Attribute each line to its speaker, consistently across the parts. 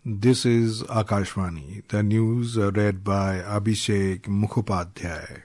Speaker 1: This is Akashvani. The news read by Abhishek Mukhopadhyay.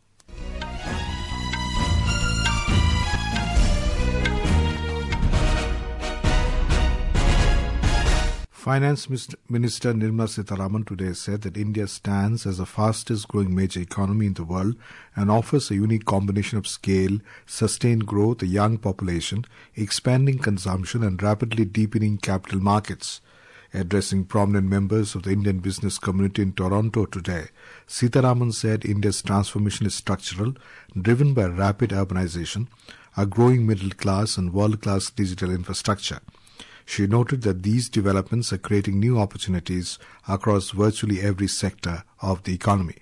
Speaker 1: Finance Minister Nirmala Sitharaman today said that India stands as the fastest growing major economy in the world and offers a unique combination of scale, sustained growth, a young population, expanding consumption and rapidly deepening capital markets. Addressing prominent members of the Indian business community in Toronto today, Sitharaman said India's transformation is structural, driven by rapid urbanization, a growing middle class and world-class digital infrastructure. She noted that these developments are creating new opportunities across virtually every sector of the economy.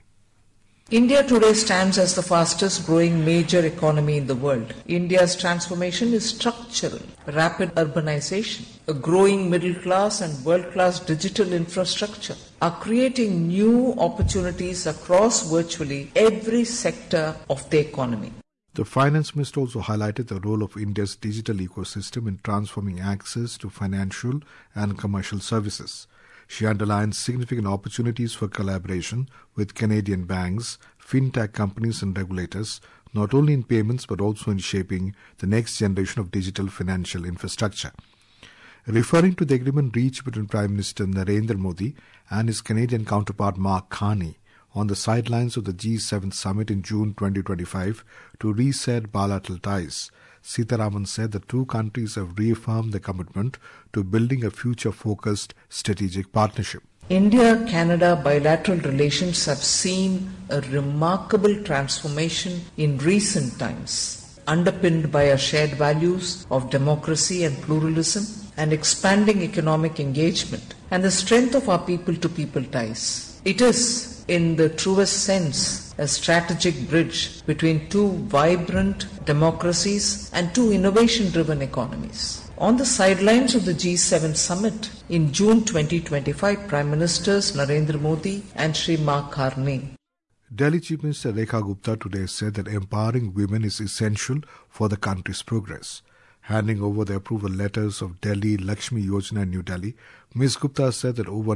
Speaker 2: India today stands as the fastest growing major economy in the world. India's transformation is structural. Rapid urbanization, a growing middle class and world-class digital infrastructure are creating new opportunities across virtually every sector of the economy.
Speaker 1: The Finance Minister also highlighted the role of India's digital ecosystem in transforming access to financial and commercial services. She underlined significant opportunities for collaboration with Canadian banks, fintech companies and regulators, not only in payments but also in shaping the next generation of digital financial infrastructure. Referring to the agreement reached between Prime Minister Narendra Modi and his Canadian counterpart Mark Carney on the sidelines of the G7 summit in June 2025 to reset bilateral ties, Sitharaman said the two countries have reaffirmed their commitment to building a future-focused strategic partnership.
Speaker 2: India-Canada bilateral relations have seen a remarkable transformation in recent times, underpinned by our shared values of democracy and pluralism and expanding economic engagement and the strength of our people-to-people ties. It is, in the truest sense, a strategic bridge between two vibrant democracies and two innovation-driven economies. On the sidelines of the G7 summit in June 2025, Prime Ministers Narendra Modi and Sri Mark Carney.
Speaker 1: Delhi Chief Minister Rekha Gupta today said that empowering women is essential for the country's progress. Handing over the approval letters of Delhi Lakshmi Yojana in New Delhi, Ms. Gupta said that over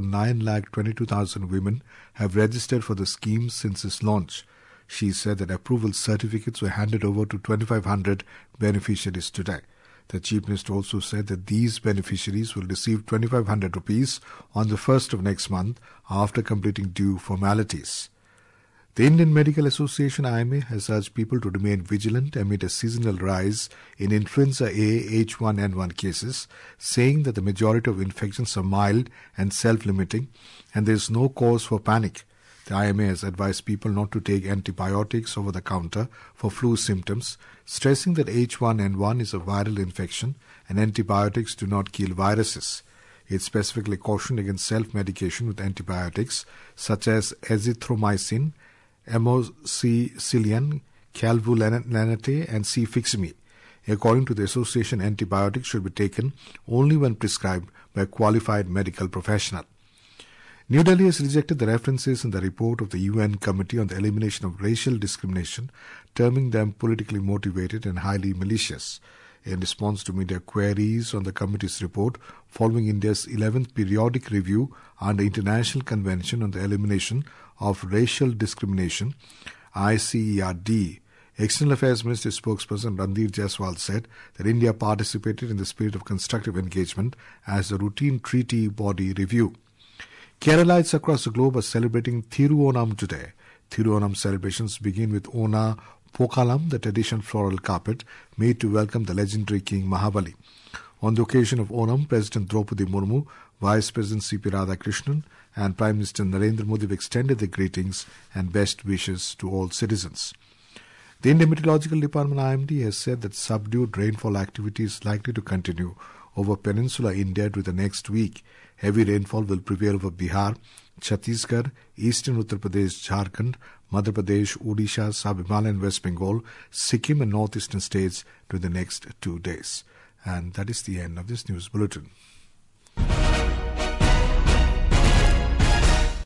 Speaker 1: 9,22,000 women have registered for the scheme since its launch. She said that approval certificates were handed over to 2,500 beneficiaries today. The Chief Minister also said that these beneficiaries will receive 2,500 rupees on the 1st of next month after completing due formalities. The Indian Medical Association IMA has urged people to remain vigilant amid a seasonal rise in influenza A H1N1 cases, saying that the majority of infections are mild and self-limiting and there is no cause for panic. The IMA has advised people not to take antibiotics over the counter for flu symptoms, stressing that H1N1 is a viral infection and antibiotics do not kill viruses. It specifically cautioned against self-medication with antibiotics such as azithromycin, amoxicillin, calvulanate and cefixime. According to the association, antibiotics should be taken only when prescribed by a qualified medical professional. New Delhi has rejected the references in the report of the UN Committee on the Elimination of Racial Discrimination, terming them politically motivated and highly malicious. In response to media queries on the committee's report following India's 11th periodic review under International Convention on the Elimination of Racial Discrimination, ICERD, External Affairs Ministry spokesperson Randeer Jaiswal said that India participated in the spirit of constructive engagement as a routine treaty body review. Keralites across the globe are celebrating Thiruonam today. Thiruonam celebrations begin with Ona Pokalam, the traditional floral carpet made to welcome the legendary King Mahabali. On the occasion of Onam, President Draupadi Murmu, Vice President C.P. Radhakrishnan and Prime Minister Narendra Modi have extended their greetings and best wishes to all citizens. The Indian Meteorological Department IMD has said that subdued rainfall activity is likely to continue over peninsular India during the next week. Heavy rainfall will prevail over Bihar, Chhattisgarh, eastern Uttar Pradesh, Jharkhand, Madhya Pradesh, Odisha, Sub-Himalayan, West Bengal, Sikkim and northeastern states during the next 2 days. And that is the end of this news bulletin.